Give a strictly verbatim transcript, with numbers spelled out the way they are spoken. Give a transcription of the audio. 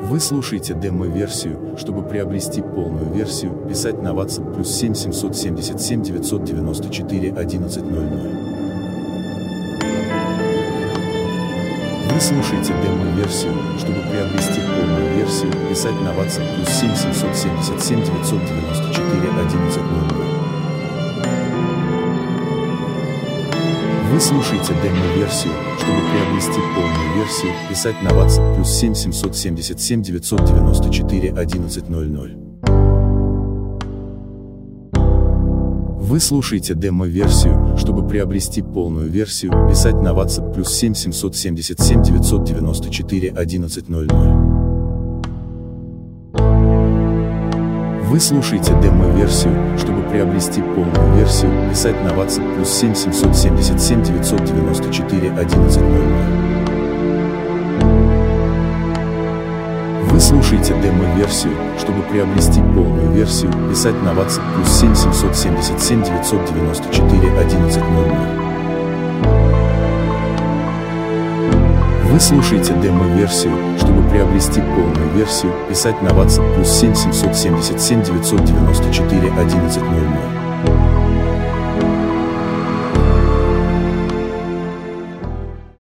Вы слушаете демо-версию. Чтобы приобрести полную версию, писать на WhatsApp плюс семь семьсот семьдесят семь девятьсот девяносто четыре одиннадцать ноль ноль. Вы слушаете демо-версию. Чтобы приобрести полную версию, писать на WhatsApp плюс семь семьсот семьдесят семь девятьсот девяносто четыре одиннадцать ноль ноль. Вы слушаете демо-версию. Чтобы приобрести полную версию, писать на WhatsApp плюс семь семьсот семьдесят семь девятьсот девяносто четыре одиннадцать ноль ноль. Вы слушаете демо-версию. Чтобы приобрести полную версию, писать на WhatsApp плюс семь семьсот семьдесят семь девятьсот девяносто четыре одиннадцать ноль ноль. Вы слушаете демо-версию. Чтобы приобрести полную версию, писать на WhatsApp плюс семь семьсот семьдесят семь девятьсот девяносто четыре одиннадцать ноль ноль. Вы слушаете демо-версию. Чтобы приобрести полную версию, писать на WhatsApp плюс семь семьсот семьдесят семь девятьсот девяносто четыре одиннадцать ноль ноль. Вы слушаете демо-версию. Чтобы приобрести полную версию, писать на WhatsApp плюс семь семьсот семьдесят семь девятьсот девяносто четыре одиннадцать ноль ноль.